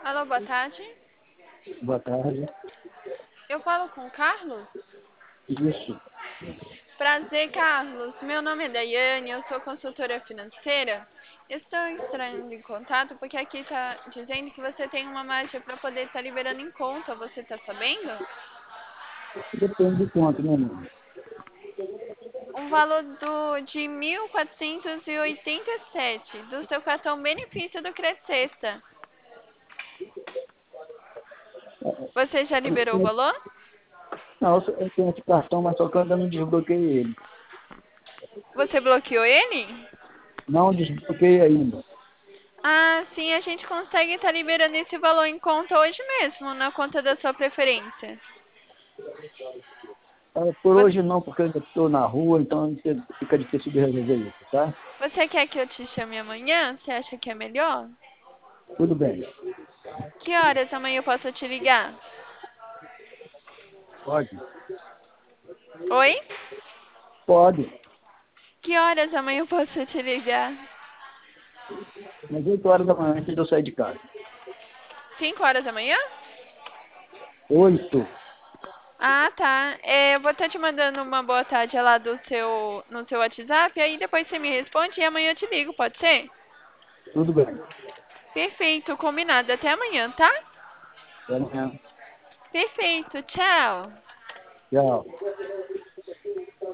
Alô, boa tarde. Boa tarde. Eu falo com o Carlos? Isso. Prazer, Carlos. Meu nome é Daiane, eu sou consultora financeira. Estou entrando em contato porque aqui está dizendo que você tem uma margem para poder estar liberando em conta. Você está sabendo? Depende de quanto, né, mano? Um valor de 1.487 do seu cartão benefício do Crescesta. Você já liberou o valor? Não, eu tenho esse cartão, mas só que eu ainda não desbloqueei ele. Você bloqueou ele? Não desbloqueei ainda. Ah, sim, a gente consegue estar liberando esse valor em conta hoje mesmo, na conta da sua preferência. Por Vo- hoje não, porque eu ainda estou na rua, então fica difícil de resolver isso, tá? Você quer que eu te chame amanhã? Você acha que é melhor? Tudo bem. Que horas amanhã eu posso te ligar? Pode? Oi? Pode. Que horas amanhã eu posso te ligar? Às 8 horas da manhã, antes de eu sair de casa. 5 horas da manhã? 8. Ah, tá. Eu vou estar te mandando uma boa tarde lá no seu WhatsApp, aí depois você me responde e amanhã eu te ligo, pode ser? Tudo bem. Perfeito, combinado. Até amanhã, tá? Até amanhã. Perfeito, tchau. Tchau.